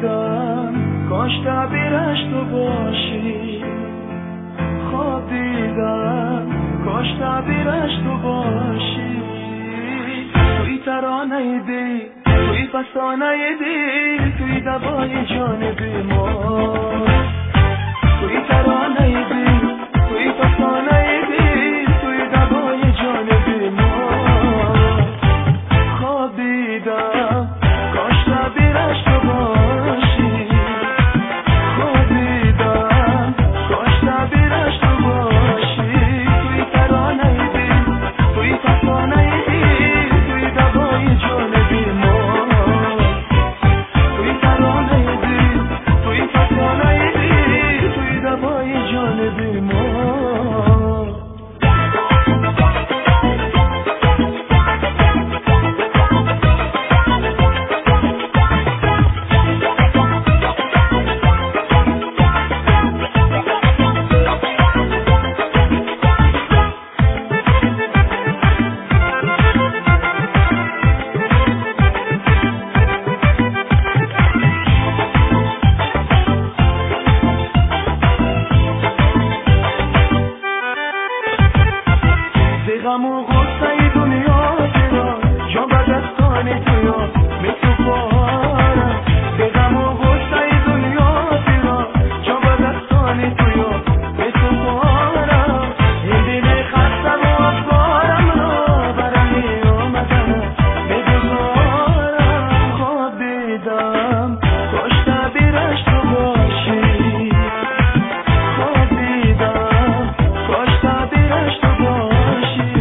دیدم کاش تعبیرش تو باشی، خواب دیدم کاش تعبیرش تو باشی. توی ترانه دی، توی فسانه دی، توی دوای جان بیمار. توی ترانه دی، توی فسانه دی، توی دوای جان بیمار. خواب دیدم کاش تعبیرش تو باشی، خواب دیدم کاش تعبیرش تو باشی. توی ترانه دی، توی فسانه دی، توی دوای جان بیمار. توی ترانه دی، توی فسانه دی، توی دوای جان بیمار. غم و غصه دنیا چرا جا به دستان تویا مثل بارم. به غم و غصه دنیا چرا جا به دستان تویا مثل بارم. این دل خسته و افکارم را برمی آمدم بگذارم. خواب دیدم کاش تعبیرش تو باشی، خواب دیدم کاش تعبیرش تو باشی.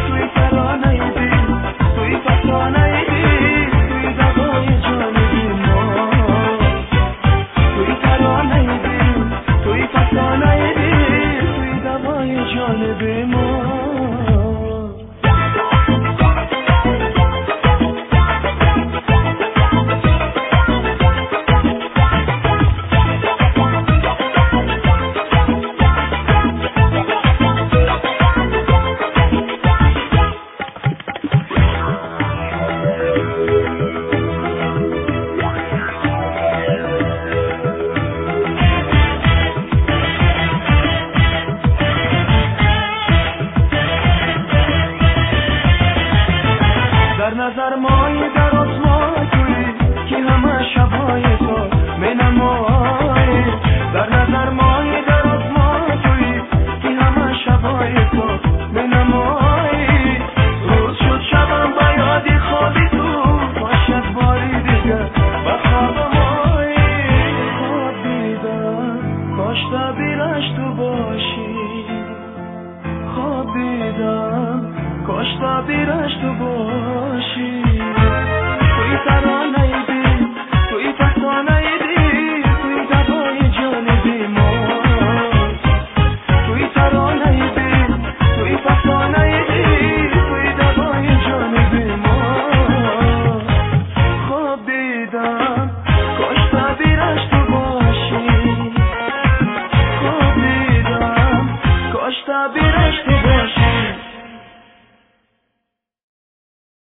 نظر مای در آسمان توی که همه شبهای تو منمایی. در نظر مای در آسمان توی که همه شبهای تو منمایی. روز شد شبم با یادی خوابی تو باشد باری دیگه و خواب مایی. خواب دیدم کاش تعبیرش تو باشی، خواب دیدم کاش تعبیرش تو باشی. توی ترانه